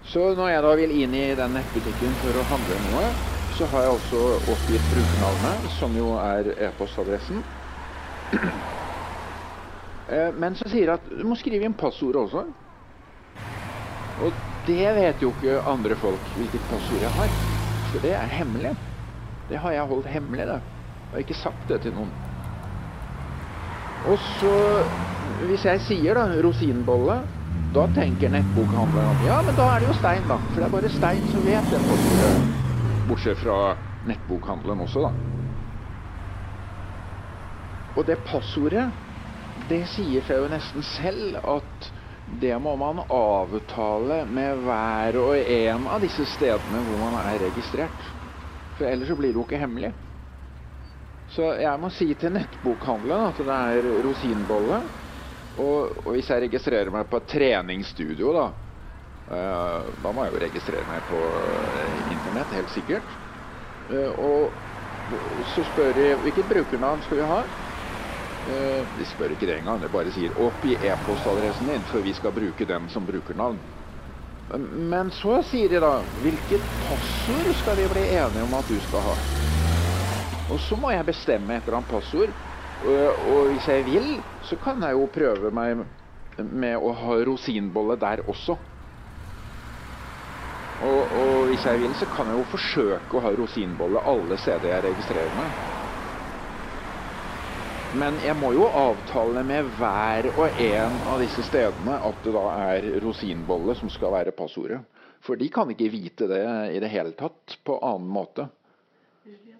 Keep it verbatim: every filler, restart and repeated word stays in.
Så når jeg da vil inn i den nettbutikken for å handle noe, så har jeg også oppgitt brukernavnet, som jo er e-postadressen. Men så sier jeg at du må skrive inn passordet også. Og det vet jo ikke andre folk hvilket passord jeg har, for det er hemmelig. Det har jeg holdt hemmelig, det. Jeg har ikke sagt det til noen. Og så, hvis jeg sier da, rosinbolle, da tenker nettbokhandleren, ja, men da er det jo Stein da, for det er bare Stein som vet det passordet, bortsett fra nettbokhandleren også da. Og det passordet, det sier seg jo nesten selv at det må man avtale med hver og en av disse stedene hvor man er registrert. For ellers så blir det jo ikke hemmelig. Så jeg må si til nettbokhandleren at det er rosinbolle. Og, og hvis jeg registrerer meg på et treningsstudio da, uh, da må jeg jo registrere meg på uh, internett, helt sikkert. Uh, og så spør de, hvilket brukernavn skal vi ha? Uh, de spør ikke det engang, de bare sier opp i e-postadressen din, for vi skal bruke den som brukernavn. Men så sier de da, hvilket passord skal vi bli enige om at du skal ha? Og så må jeg bestemme et eller annet passord. Og, og hvis jeg vil, så kan jeg jo prøve meg med å ha rosinbolle der også. Og, og hvis jeg vil, så kan jeg jo forsøke å ha rosinbolle alle steder jeg registrerer meg. Men jeg må jo avtale med hver og en av disse stedene at det da er rosinbolle som skal være passordet. For de kan ikke vite det i det hele tatt på annen måte.